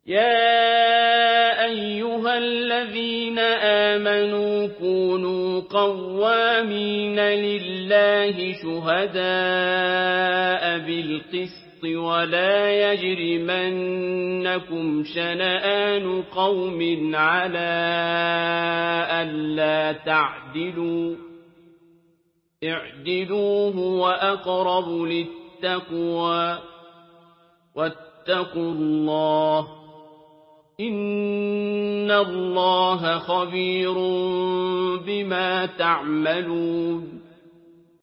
يَا أَيُّهَا الَّذِينَ آمَنُوا كُونُوا قَوَّامِينَ لِلَّهِ شُهَدَاءَ بِالْقِسْطِ وَلَا يَجْرِمَنَّكُمْ شَنَآنُ قَوْمٍ عَلَىٰ أَلَّا تَعْدِلُوا ۚ اعْدِلُوا هُوَ أَقْرَبُ لِلتَّقْوَىٰ ۖ وَاتَّقُوا اللَّهَ ۚ إِنَّ اللَّهَ خَبِيرٌ بِمَا تَعْمَلُونَ